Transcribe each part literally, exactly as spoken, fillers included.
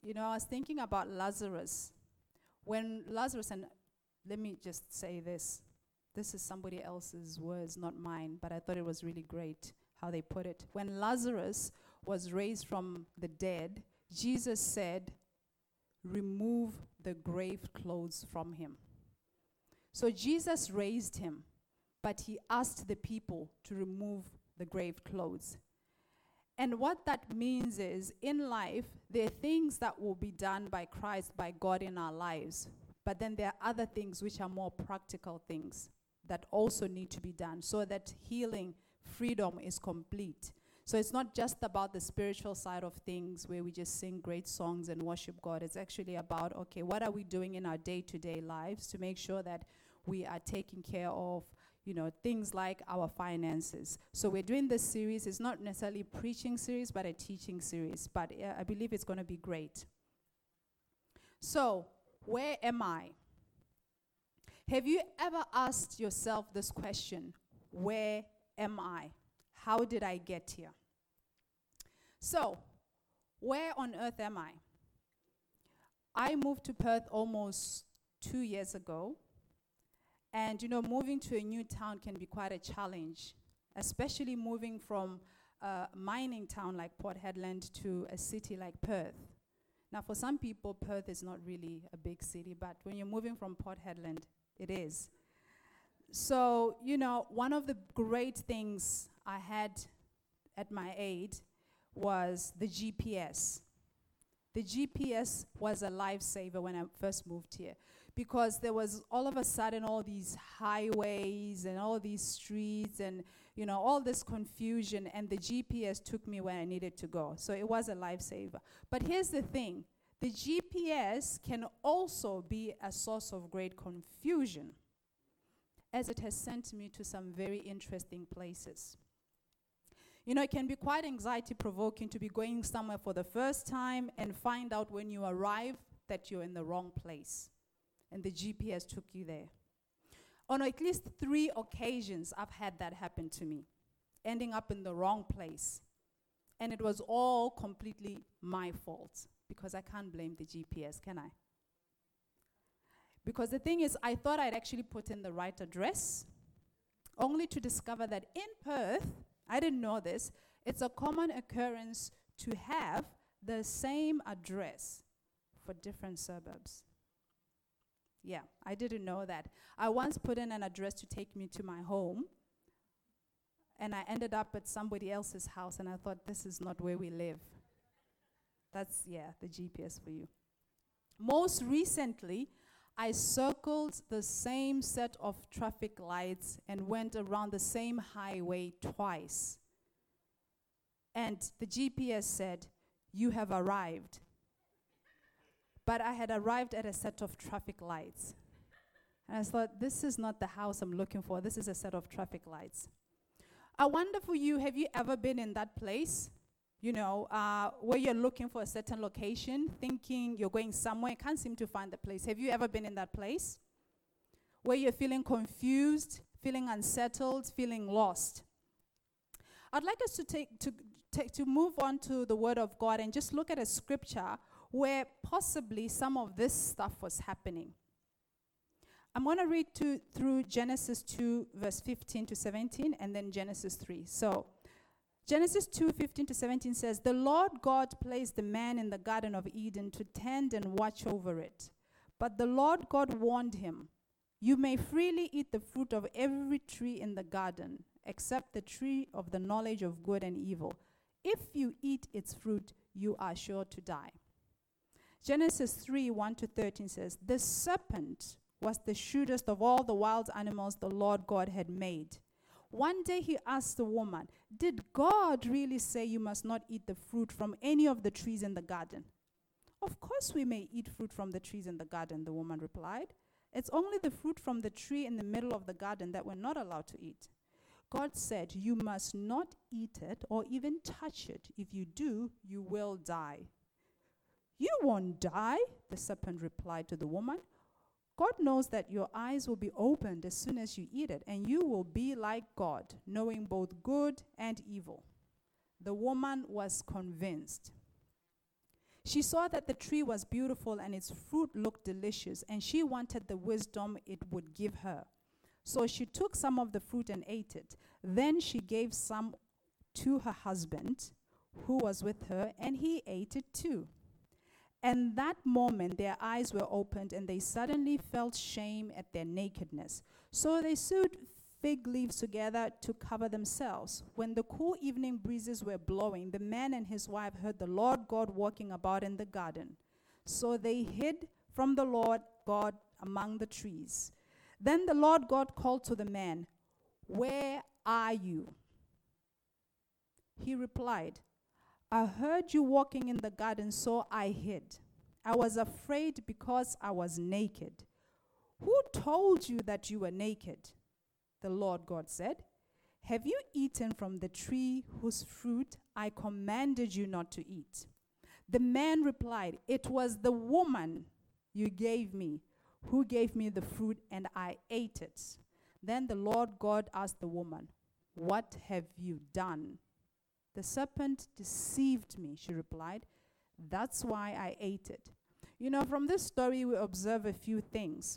You know, I was thinking about Lazarus. When Lazarus, and let me just say this. This is somebody else's words, not mine, but I thought it was really great how they put it. When Lazarus was raised from the dead, Jesus said, remove the grave clothes from him. So Jesus raised him, but he asked the people to remove the grave clothes. And what that means is, in life, there are things that will be done by Christ, by God in our lives. But then there are other things which are more practical things that also need to be done so that healing, freedom is complete. So it's not just about the spiritual side of things where we just sing great songs and worship God. It's actually about, okay, what are we doing in our day-to-day lives to make sure that we are taking care of, you know, things like our finances. So we're doing this series. It's not necessarily a preaching series, but a teaching series. But uh, I believe it's going to be great. So, where am I? Have you ever asked yourself this question? Where am I? How did I get here? So, where on earth am I? I moved to Perth almost two years ago. And, you know, moving to a new town can be quite a challenge, especially moving from a mining town like Port Hedland to a city like Perth. Now, for some people, Perth is not really a big city, but when you're moving from Port Hedland, it is. So, you know, one of the great things I had at my aid was the G P S. The G P S was a lifesaver when I first moved here, because there was all of a sudden all these highways and all these streets and, you know, all this confusion, and the G P S took me where I needed to go. So it was a lifesaver. But here's the thing. The G P S can also be a source of great confusion, as it has sent me to some very interesting places. You know, it can be quite anxiety-provoking to be going somewhere for the first time and find out when you arrive that you're in the wrong place, and the G P S took you there. On at least three occasions, I've had that happen to me, ending up in the wrong place. And it was all completely my fault, because I can't blame the G P S, can I? Because the thing is, I thought I'd actually put in the right address, only to discover that in Perth, I didn't know this, it's a common occurrence to have the same address for different suburbs. Yeah, I didn't know that. I once put in an address to take me to my home, and I ended up at somebody else's house, and I thought, this is not where we live. That's, yeah, the G P S for you. Most recently, I circled the same set of traffic lights and went around the same highway twice. And the G P S said, you have arrived. But I had arrived at a set of traffic lights. And I thought, this is not the house I'm looking for. This is a set of traffic lights. I wonder for you, have you ever been in that place? You know, uh, where you're looking for a certain location, thinking you're going somewhere, can't seem to find the place. Have you ever been in that place? Where you're feeling confused, feeling unsettled, feeling lost. I'd like us to take to take to move on to the Word of God and just look at a scripture where possibly some of this stuff was happening. I'm going to read to, through Genesis two, verse fifteen to seventeen, and then Genesis three. So, Genesis two, fifteen to seventeen says, the Lord God placed the man in the Garden of Eden to tend and watch over it. But the Lord God warned him, you may freely eat the fruit of every tree in the garden, except the tree of the knowledge of good and evil. If you eat its fruit, you are sure to die. Genesis three, one to thirteen says, the serpent was the shrewdest of all the wild animals the Lord God had made. One day he asked the woman, did God really say you must not eat the fruit from any of the trees in the garden? Of course we may eat fruit from the trees in the garden, the woman replied. It's only the fruit from the tree in the middle of the garden that we're not allowed to eat. God said, you must not eat it or even touch it. If you do, you will die. You won't die, the serpent replied to the woman. God knows that your eyes will be opened as soon as you eat it, and you will be like God, knowing both good and evil. The woman was convinced. She saw that the tree was beautiful and its fruit looked delicious, and she wanted the wisdom it would give her. So she took some of the fruit and ate it. Then she gave some to her husband, who was with her, and he ate it too. And that moment their eyes were opened, and they suddenly felt shame at their nakedness. So they sewed fig leaves together to cover themselves. When the cool evening breezes were blowing, the man and his wife heard the Lord God walking about in the garden. So they hid from the Lord God among the trees. Then the Lord God called to the man, "Where are you?" He replied, "I heard you walking in the garden, so I hid. I was afraid because I was naked." "Who told you that you were naked?" The Lord God said. "Have you eaten from the tree whose fruit I commanded you not to eat?" The man replied, "It was the woman you gave me who gave me the fruit, and I ate it." Then the Lord God asked the woman, "What have you done?" "The serpent deceived me," she replied. "That's why I ate it." You know, from this story, we observe a few things.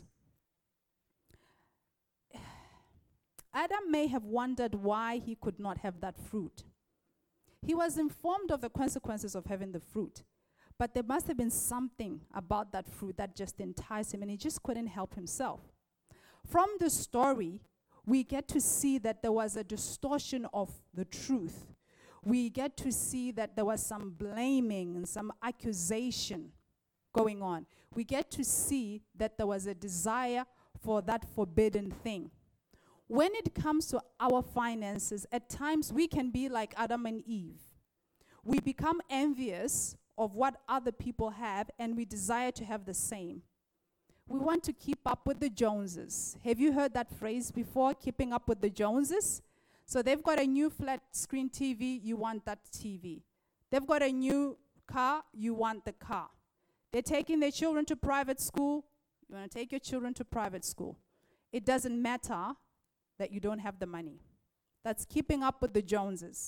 Adam may have wondered why he could not have that fruit. He was informed of the consequences of having the fruit, but there must have been something about that fruit that just enticed him, and he just couldn't help himself. From the story, we get to see that there was a distortion of the truth. We get to see that there was some blaming and some accusation going on. We get to see that there was a desire for that forbidden thing. When it comes to our finances, at times we can be like Adam and Eve. We become envious of what other people have, and we desire to have the same. We want to keep up with the Joneses. Have you heard that phrase before, keeping up with the Joneses? So they've got a new flat screen T V, you want that T V. They've got a new car, you want the car. They're taking their children to private school, you want to take your children to private school. It doesn't matter that you don't have the money. That's keeping up with the Joneses.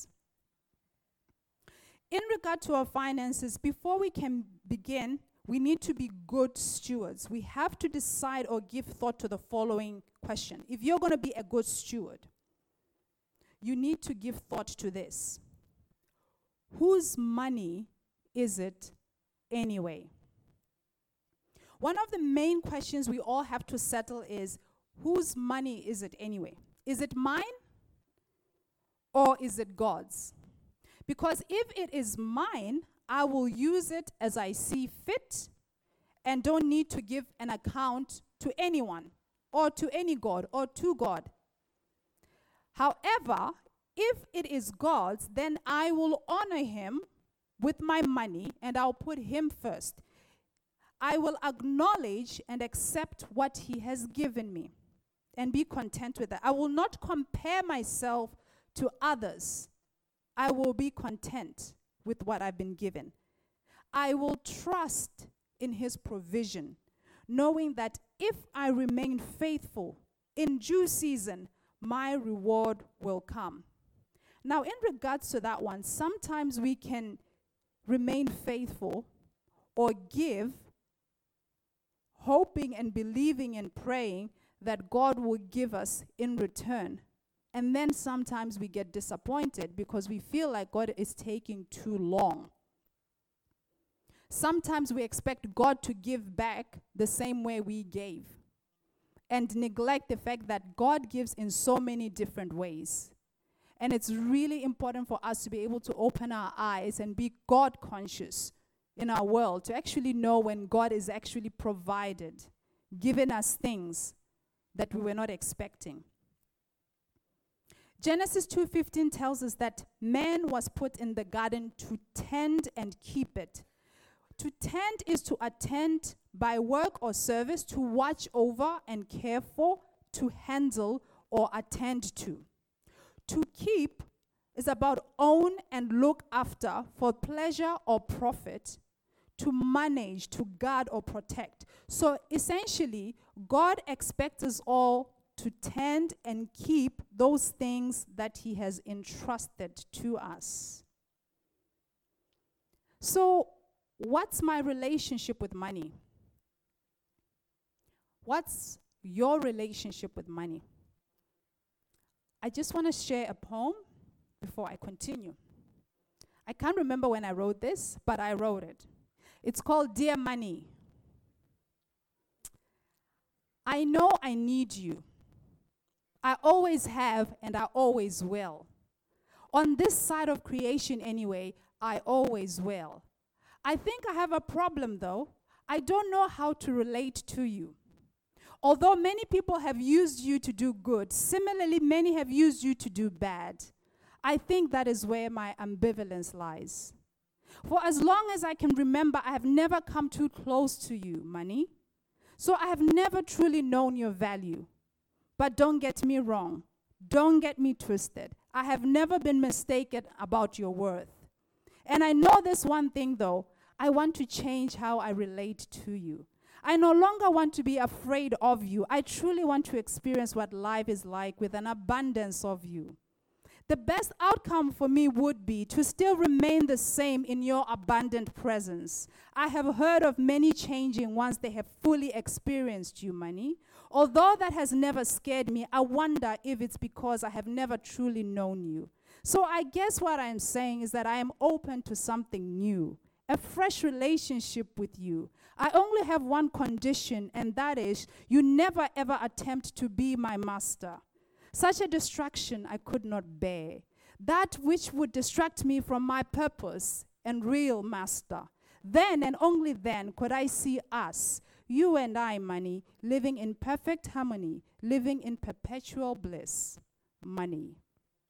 In regard to our finances, before we can begin, we need to be good stewards. We have to decide or give thought to the following question. If you're going to be a good steward, you need to give thought to this. Whose money is it anyway? One of the main questions we all have to settle is, whose money is it anyway? Is it mine or is it God's? Because if it is mine, I will use it as I see fit and don't need to give an account to anyone or to any God or to God. However, if it is God's, then I will honor him with my money and I'll put him first. I will acknowledge and accept what he has given me and be content with that. I will not compare myself to others. I will be content with what I've been given. I will trust in his provision, knowing that if I remain faithful, in due season, my reward will come. Now, in regards to that one, sometimes we can remain faithful or give, hoping and believing and praying that God will give us in return. And then sometimes we get disappointed because we feel like God is taking too long. Sometimes we expect God to give back the same way we gave and neglect the fact that God gives in so many different ways. And it's really important for us to be able to open our eyes and be God conscious in our world, to actually know when God is actually provided, giving us things that we were not expecting. Genesis two fifteen tells us that man was put in the garden to tend and keep it. To tend is to attend by work or service, to watch over and care for, to handle or attend to. To keep is about own and look after for pleasure or profit, to manage, to guard or protect. So essentially, God expects us all to tend and keep those things that he has entrusted to us. So What's my relationship with money? What's your relationship with money? I just want to share a poem before I continue. I can't remember when I wrote this, but I wrote it. It's called Dear Money. I know I need you. I always have and I always will. On this side of creation anyway, I always will. I think I have a problem though. I don't know how to relate to you. Although many people have used you to do good, similarly many have used you to do bad. I think that is where my ambivalence lies. For as long as I can remember, I have never come too close to you, money. So I have never truly known your value. But don't get me wrong. Don't get me twisted. I have never been mistaken about your worth. And I know this one thing though. I want to change how I relate to you. I no longer want to be afraid of you. I truly want to experience what life is like with an abundance of you. The best outcome for me would be to still remain the same in your abundant presence. I have heard of many changing once they have fully experienced you, money. Although that has never scared me, I wonder if it's because I have never truly known you. So I guess what I'm saying is that I am open to something new, a fresh relationship with you. I only have one condition, and that is you never ever attempt to be my master. Such a distraction I could not bear. That which would distract me from my purpose and real master. Then and only then could I see us, you and I, money, living in perfect harmony, living in perpetual bliss. Money.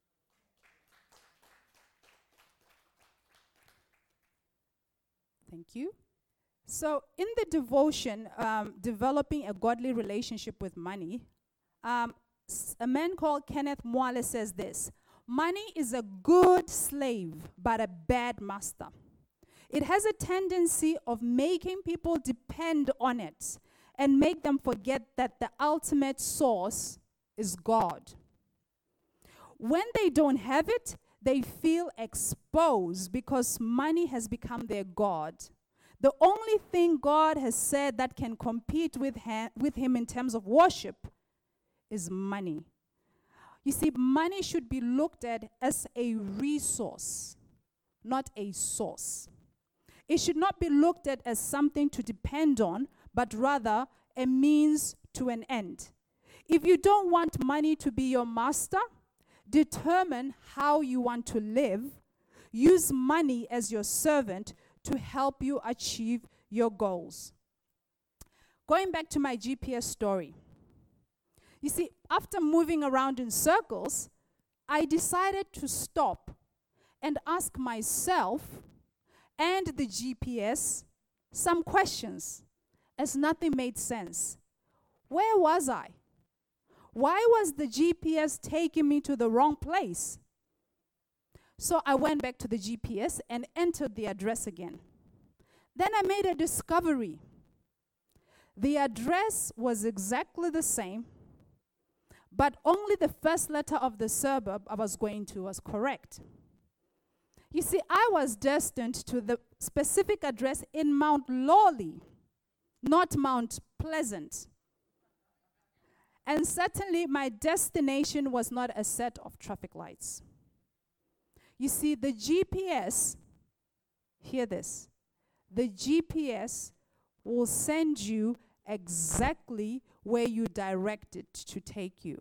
Thank you. So in the devotion, um, developing a godly relationship with money, um, a man called Kenneth Mwale says this: money is a good slave, but a bad master. It has a tendency of making people depend on it and make them forget that the ultimate source is God. When they don't have it, they feel exposed because money has become their God. The only thing God has said that can compete with, ha- with him in terms of worship is money. You see, money should be looked at as a resource, not a source. It should not be looked at as something to depend on, but rather a means to an end. If you don't want money to be your master, determine how you want to live. Use money as your servant to help you achieve your goals. Going back to my G P S story. You see, after moving around in circles, I decided to stop and ask myself and the G P S some questions, as nothing made sense. Where was I? Why was the G P S taking me to the wrong place? So I went back to the G P S and entered the address again. Then I made a discovery. The address was exactly the same, but only the first letter of the suburb I was going to was correct. You see, I was destined to the specific address in Mount Lawley, not Mount Pleasant. And certainly my destination was not a set of traffic lights. You see, the G P S, hear this, the G P S will send you exactly where you direct it to take you.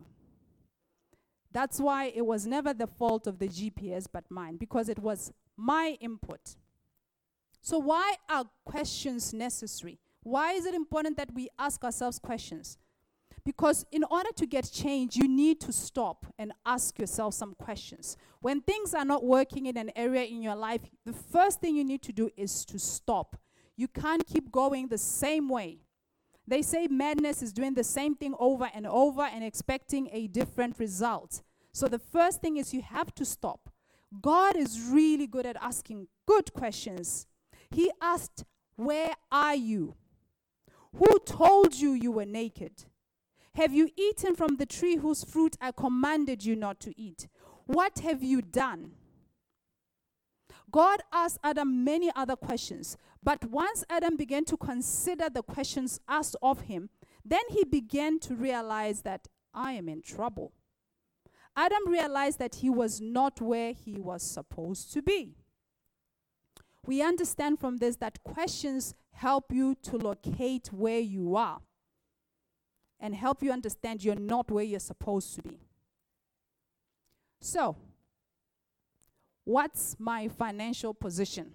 That's why it was never the fault of the G P S but mine, because it was my input. So why are questions necessary? Why is it important that we ask ourselves questions? Because in order to get change, you need to stop and ask yourself some questions. When things are not working in an area in your life, the first thing you need to do is to stop. You can't keep going the same way. They say madness is doing the same thing over and over and expecting a different result. So the first thing is you have to stop. God is really good at asking good questions. He asked, where are you? Who told you you were naked? Have you eaten from the tree whose fruit I commanded you not to eat? What have you done? God asked Adam many other questions. But once Adam began to consider the questions asked of him, then he began to realize that I am in trouble. Adam realized that he was not where he was supposed to be. We understand from this that questions help you to locate where you are and help you understand you're not where you're supposed to be. So, what's my financial position?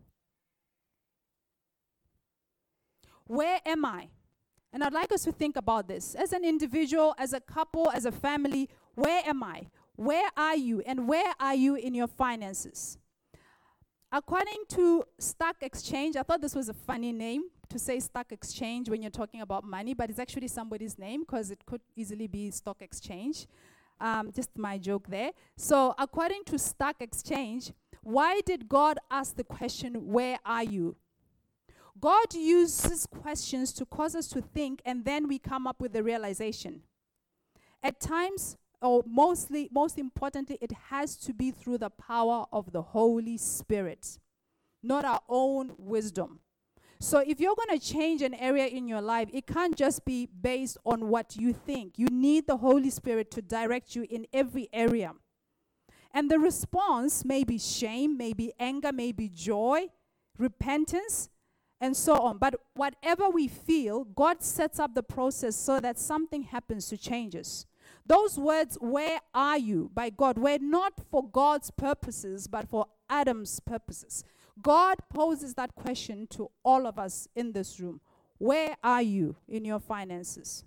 Where am I? And I'd like us to think about this. As an individual, as a couple, as a family, where am I? Where are you? And where are you in your finances? According to Stock Exchange, I thought this was a funny name to say Stock Exchange when you're talking about money, but it's actually somebody's name because it could easily be Stock Exchange. Um, just my joke there. So according to Stock Exchange, why did God ask the question, where are you? God uses questions to cause us to think, and then we come up with the realization. At times, or mostly, most importantly, it has to be through the power of the Holy Spirit, not our own wisdom. So if you're going to change an area in your life, it can't just be based on what you think. You need the Holy Spirit to direct you in every area. And the response may be shame, maybe anger, maybe joy, repentance, and so on. But whatever we feel, God sets up the process so that something happens to change us. Those words, where are you, by God, were not for God's purposes, but for Adam's purposes. God poses that question to all of us in this room. Where are you in your finances?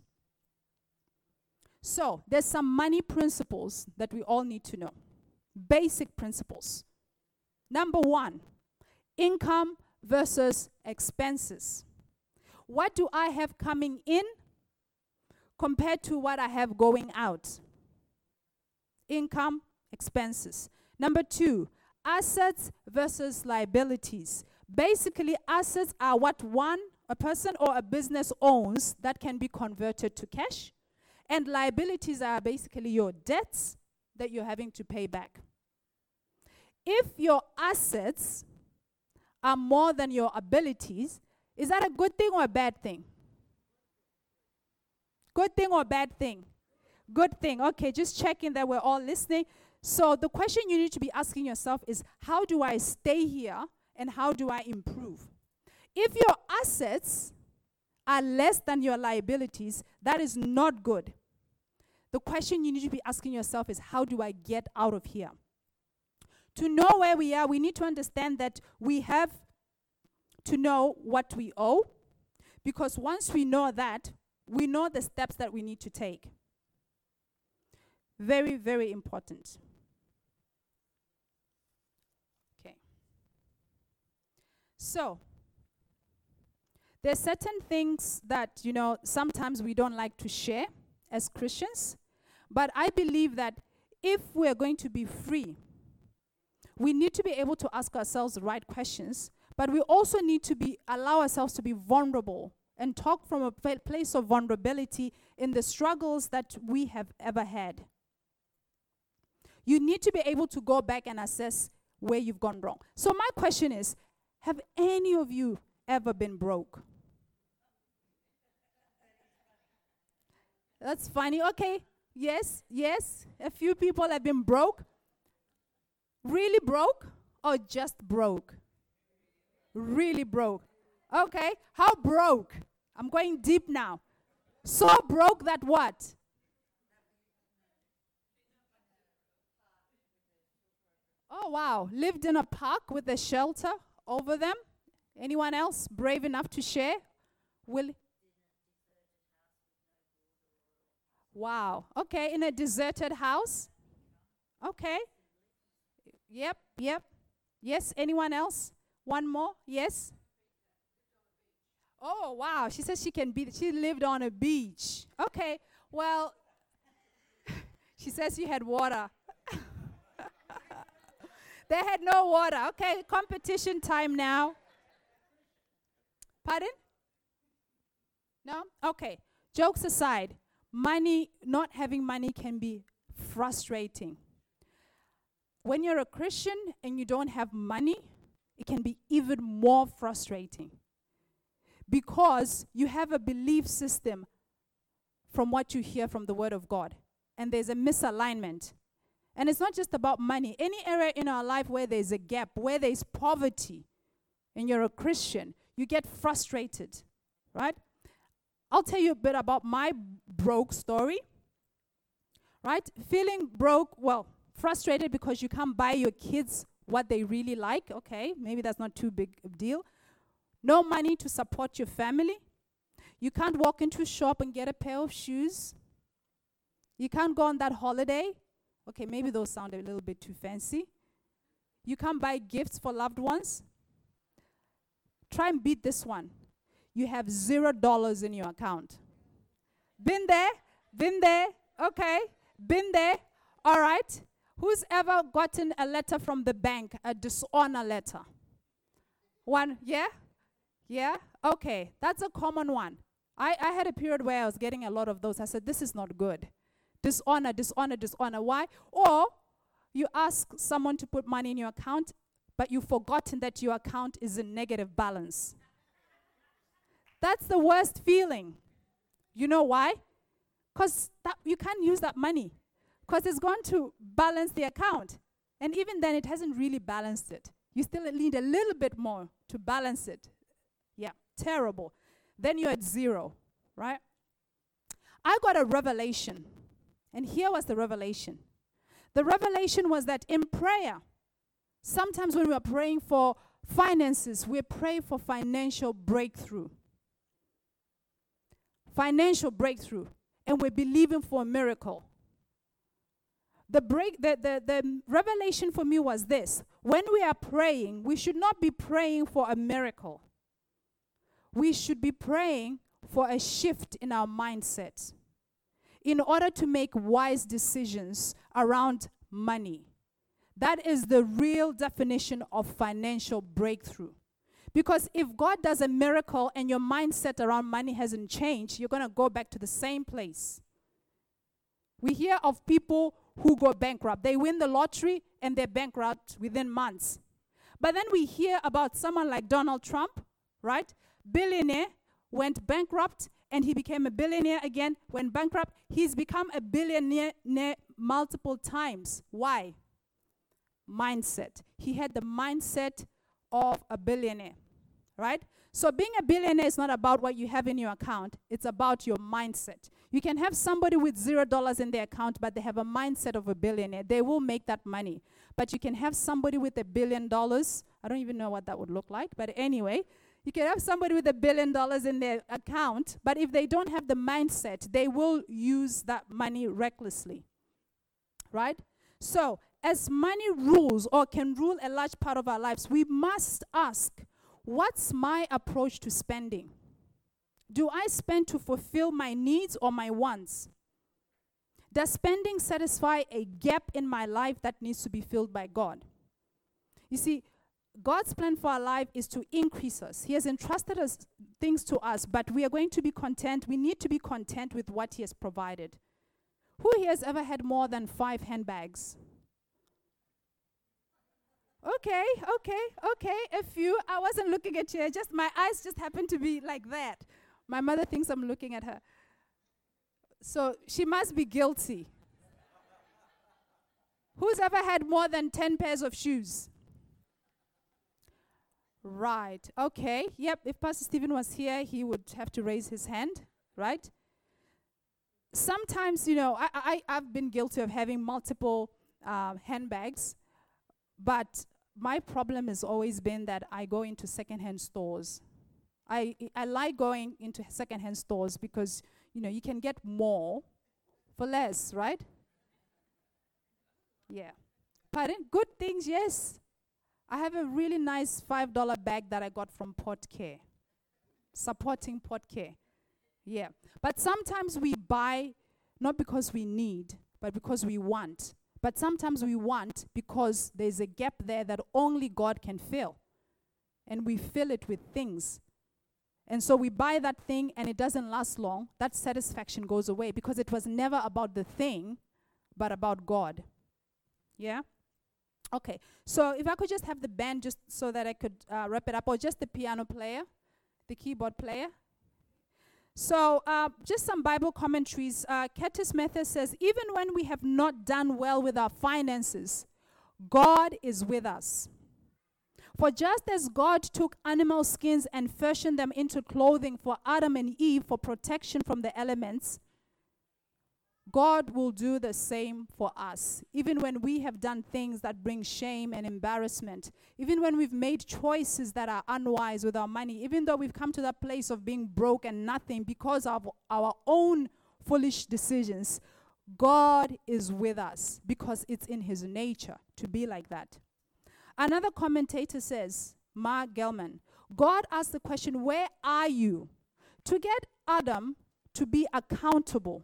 So, there's some money principles that we all need to know. Basic principles. Number one, income versus expenses. What do I have coming in compared to what I have going out? Income, expenses. Number two, assets versus liabilities. Basically, assets are what one, a person or a business owns that can be converted to cash. And liabilities are basically your debts that you're having to pay back. If your assets are more than your abilities, is that a good thing or a bad thing? Good thing or bad thing? Good thing. Okay, just checking that we're all listening. So the question you need to be asking yourself is, how do I stay here and how do I improve? If your assets are less than your liabilities, that is not good. The question you need to be asking yourself is, how do I get out of here? To know where we are, we need to understand that we have to know what we owe, because once we know that, we know the steps that we need to take. Very, very important. Okay. So, there's certain things that, you know, sometimes we don't like to share as Christians, but I believe that if we're going to be free, we need to be able to ask ourselves the right questions, but we also need to be allow ourselves to be vulnerable and talk from a pl- place of vulnerability in the struggles that we have ever had. You need to be able to go back and assess where you've gone wrong. So my question is, have any of you ever been broke? That's funny. Okay. Yes, yes. A few people have been broke. Really broke or just broke? Really broke. Okay. How broke? I'm going deep now. So broke that what? Oh, wow. Lived in a park with a shelter over them. Anyone else brave enough to share? Will? Wow. Okay. In a deserted house. Okay. Yep, yep. Yes, anyone else? One more? Yes? Oh, wow. She says she can be, she lived on a beach. Okay, well, she says you had water. They had no water. Okay, competition time now. Pardon? No? Okay. Jokes aside, money, not having money can be frustrating. when you're a Christian and you don't have money, it can be even more frustrating because you have a belief system from what you hear from the Word of God, and there's a misalignment. And it's not just about money. Any area in our life where there's a gap, where there's poverty, and you're a Christian, you get frustrated, right? I'll tell you a bit about my broke story, right? Feeling broke, well, frustrated because you can't buy your kids what they really like. Okay, maybe that's not too big a deal. No money to support your family. You can't walk into a shop and get a pair of shoes. You can't go on that holiday. Okay, maybe those sound a little bit too fancy. You can't buy gifts for loved ones. Try and beat this one. You have zero dollars in your account. Been there? Been there? Okay. Been there? All right. Who's ever gotten a letter from the bank, a dishonor letter? One, yeah? Yeah? Okay. That's a common one. I, I had a period where I was getting a lot of those. I said, this is not good. Dishonor, dishonor, dishonor. Why? Or you ask someone to put money in your account, but you've forgotten that your account is in negative balance. That's the worst feeling. You know why? Because you can't use that money. Because it's going to balance the account. And even then, it hasn't really balanced it. You still need a little bit more to balance it. Yeah, terrible. Then you're at zero, right? I got a revelation. And here was the revelation. The revelation was that in prayer, sometimes when we are praying for finances, we pray for financial breakthrough. Financial breakthrough. And we're believing for a miracle. The break, the, the, the revelation for me was this. When we are praying, we should not be praying for a miracle. We should be praying for a shift in our mindset in order to make wise decisions around money. That is the real definition of financial breakthrough. Because if God does a miracle and your mindset around money hasn't changed, you're going to go back to the same place. We hear of people who go bankrupt. They win the lottery and they're bankrupt within months. But then we hear about someone like Donald Trump, right? Billionaire, went bankrupt, and he became a billionaire again, went bankrupt. He's become a billionaire multiple times. Why? Mindset. He had the mindset of a billionaire, right? So being a billionaire is not about what you have in your account. It's about your mindset. You can have somebody with zero dollars in their account, but they have a mindset of a billionaire. They will make that money. But you can have somebody with a billion dollars. I don't even know what that would look like. But anyway, you can have somebody with a billion dollars in their account, but if they don't have the mindset, they will use that money recklessly, right? So, as money rules or can rule a large part of our lives, we must ask, what's my approach to spending? Do I spend to fulfill my needs or my wants? Does spending satisfy a gap in my life that needs to be filled by God? You see, God's plan for our life is to increase us. He has entrusted us things to us, but we are going to be content. We need to be content with what He has provided. Who here has ever had more than five handbags? Okay, okay, okay, a few. I wasn't looking at you. Just my eyes just happened to be like that. My mother thinks I'm looking at her. So she must be guilty. Who's ever had more than ten pairs of shoes? Right. Okay. Yep. If Pastor Stephen was here, he would have to raise his hand, right? Sometimes, you know, I, I, I've been guilty of having multiple uh, handbags, but my problem has always been that I go into secondhand stores. I, I like going into secondhand stores because, you know, you can get more for less, right? Yeah. Pardon? Good things, yes. I have a really nice five dollar bag that I got from PortCare, supporting PortCare. Yeah. But sometimes we buy not because we need, but because we want. But sometimes we want because there's a gap there that only God can fill. And we fill it with things. And so we buy that thing and it doesn't last long. That satisfaction goes away because it was never about the thing, but about God. Yeah? Okay, so if I could just have the band just so that I could uh, wrap it up, or just the piano player, the keyboard player. So uh, just some Bible commentaries. Uh, Curtis Mather says, even when we have not done well with our finances, God is with us. For just as God took animal skins and fashioned them into clothing for Adam and Eve for protection from the elements, God will do the same for us. Even when we have done things that bring shame and embarrassment, even when we've made choices that are unwise with our money, even though we've come to that place of being broke and nothing because of our own foolish decisions, God is with us because it's in his nature to be like that. Another commentator says, Mark Gellman, God asked the question, where are you? To get Adam to be accountable.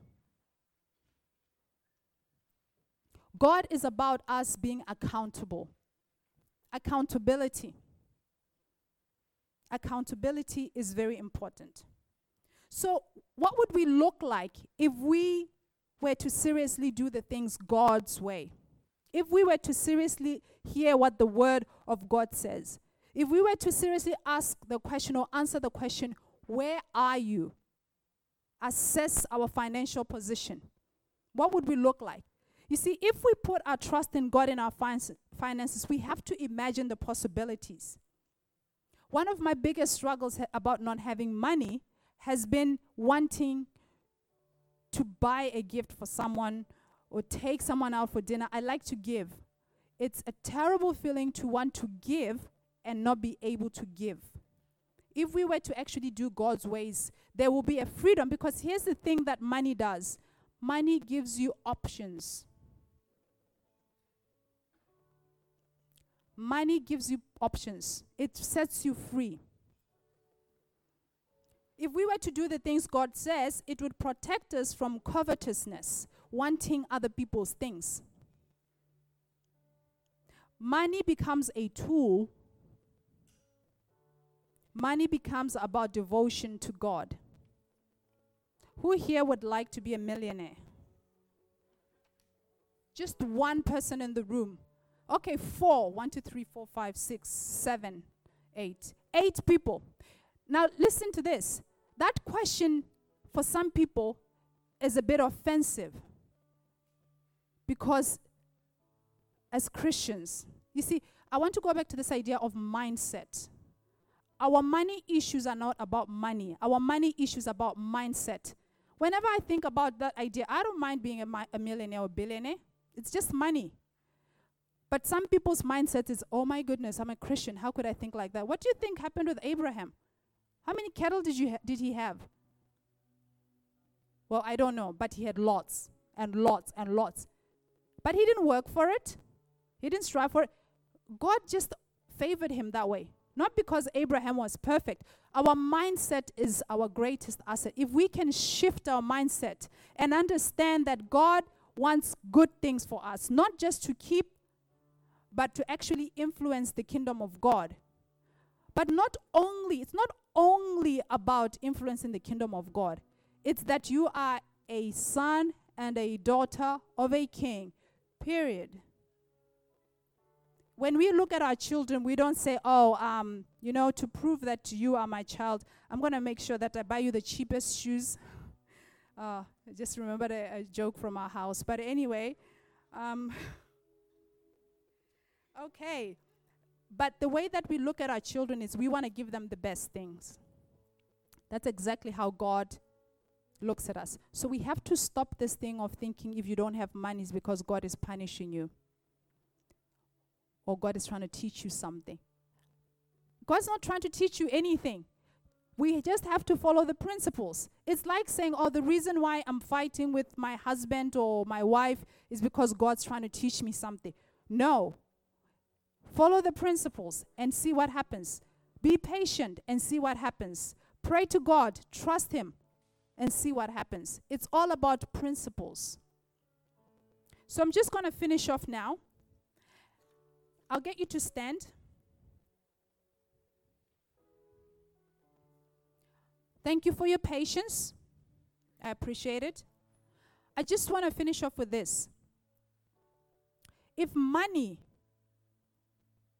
God is about us being accountable. Accountability. Accountability is very important. So what would we look like if we were to seriously do the things God's way? If we were to seriously hear what the word of God says? If we were to seriously ask the question or answer the question, where are you? Assess our financial position. What would we look like? You see, if we put our trust in God in our fin- finances, we have to imagine the possibilities. One of my biggest struggles ha- about not having money has been wanting to buy a gift for someone or take someone out for dinner. I like to give. It's a terrible feeling to want to give and not be able to give. If we were to actually do God's ways, there will be a freedom, because here's the thing that money does. Money gives you options. Money gives you options. It sets you free. If we were to do the things God says, it would protect us from covetousness, wanting other people's things. Money becomes a tool. Money becomes about devotion to God. Who here would like to be a millionaire? Just one person in the room. Okay, four. One, two, three, four, five, six, seven, eight. Eight people. Now listen to this. That question for some people is a bit offensive. Because as Christians, you see, I want to go back to this idea of mindset. Our money issues are not about money. Our money issues are about mindset. Whenever I think about that idea, I don't mind being a, mi- a millionaire or billionaire. It's just money. But some people's mindset is, oh my goodness, I'm a Christian. How could I think like that? What do you think happened with Abraham? How many cattle did you ha- did he have? Well, I don't know, but he had lots and lots and lots. But he didn't work for it. He didn't strive for it. God just favored him that way. Not because Abraham was perfect. Our mindset is our greatest asset. If we can shift our mindset and understand that God wants good things for us, not just to keep, but to actually influence the kingdom of God. But not only, it's not only about influencing the kingdom of God. It's that you are a son and a daughter of a king, period. When we look at our children, we don't say, oh, um, you know, to prove that you are my child, I'm going to make sure that I buy you the cheapest shoes. uh, I just remembered a, a joke from our house. But anyway, um, okay. But the way that we look at our children is we want to give them the best things. That's exactly how God looks at us. So we have to stop this thing of thinking if you don't have money it's because God is punishing you. Or God is trying to teach you something. God's not trying to teach you anything. We just have to follow the principles. It's like saying, oh, the reason why I'm fighting with my husband or my wife is because God's trying to teach me something. No. Follow the principles and see what happens. Be patient and see what happens. Pray to God, trust Him, and see what happens. It's all about principles. So I'm just going to finish off now. I'll get you to stand. Thank you for your patience. I appreciate it. I just want to finish off with this. If money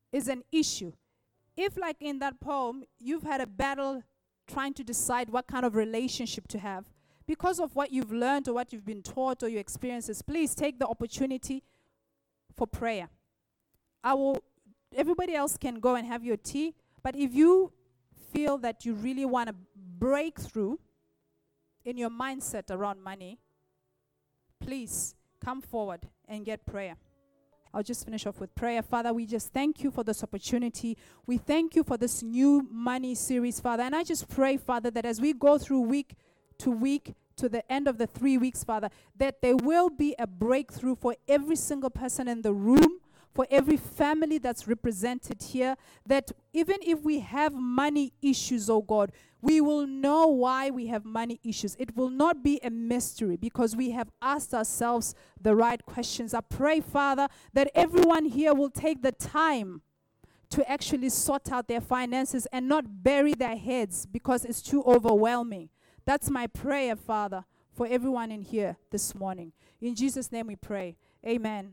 is an issue. If, like in that poem, you've had a battle trying to decide what kind of relationship to have, because of what you've learned or what you've been taught or your experiences, please take the opportunity for prayer. I will, everybody else can go and have your tea, but if you feel that you really want a breakthrough in your mindset around money, please come forward and get prayer. I'll just finish off with prayer. Father, we just thank you for this opportunity. We thank you for this new money series, Father. And I just pray, Father, that as we go through week to week to the end of the three weeks, Father, that there will be a breakthrough for every single person in the room, for every family that's represented here, that even if we have money issues, oh God, we will know why we have money issues. It will not be a mystery because we have asked ourselves the right questions. I pray, Father, that everyone here will take the time to actually sort out their finances and not bury their heads because it's too overwhelming. That's my prayer, Father, for everyone in here this morning. In Jesus' name we pray. Amen.